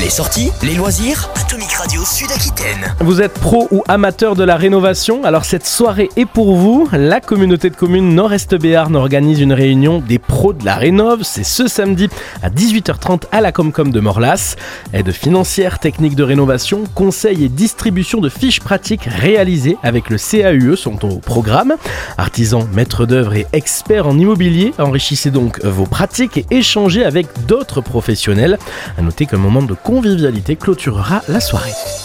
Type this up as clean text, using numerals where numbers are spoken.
Les sorties, les loisirs, Atomic Radio Sud-Aquitaine. Vous êtes pro ou amateur de la rénovation? Alors cette soirée est pour vous. La communauté de communes Nord-Est Béarn organise une réunion des pros de la rénov'. C'est ce samedi à 18h30 à la Comcom de Morlas. Aide financière, technique de rénovation, conseils et distribution de fiches pratiques réalisées avec le CAUE sont au programme. Artisans, maîtres d'œuvre et experts en immobilier, enrichissez donc vos pratiques et échangez avec d'autres professionnels. À noter qu'un moment de convivialité clôturera la soirée.